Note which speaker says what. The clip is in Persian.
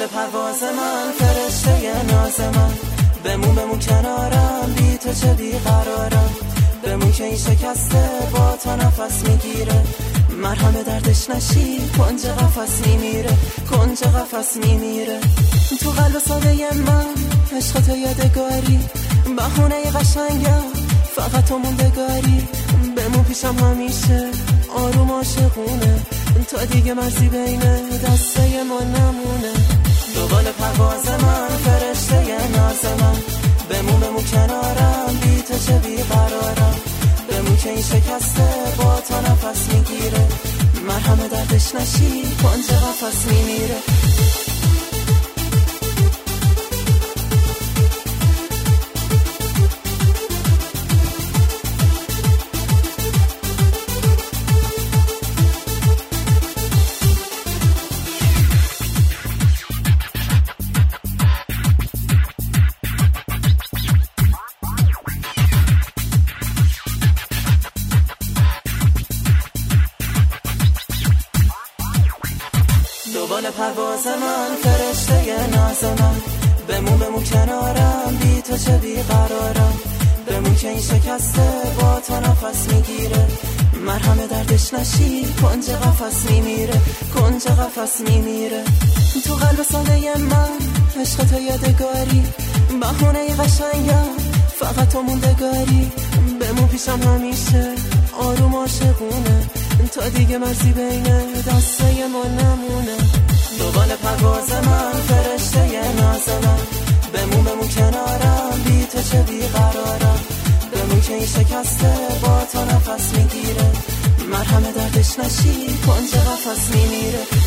Speaker 1: دوباره پرواز من فرشته ناز من، بمون کنارم، بی تو چه بیقرارم، بمون که این شکسته با تا نفس میگیره، مرهم دردش نشی کنج قفس میمیره، کنج قفس میمیره. تو قلب ساده من عشق تو یادگاری، بهونه قشنگم فقط تو موندگاری، بمون پیشم همیشه آروم عاشقونه، تا دیگه مرزی بین دسته ما نمونه. دوباره پرواز من فرشته ناز من، بمون کنارم، بی تو چه بیقرارم، بمون که این شکسته با تا نفس میگیره، مرهم دردش نشی کنج قفس میمیره. دوباره پرواز من فرشته ناز من، بمون کنارم، بی تو چه بیقرارم، بمون که این شکسته با تا نفس میگیره، مرهم دردش نشی کنج قفس میمیره، کنج قفس میمیره. تو قلب ساده من عشق تو یادگاری، بهونه قشنگم فقط تو موندگاری، بمون پیشم همیشه آروم عاشقونه، تا دیگه مرزی بین دسته ما نمونه. دوباره پرواز من فرشته ناز من، بمون کنارم، بی تو چه بیقرارم، بمون که این شکسته با تا نفس میگیره، مرهم دردش نشی کنج قفس میمیره.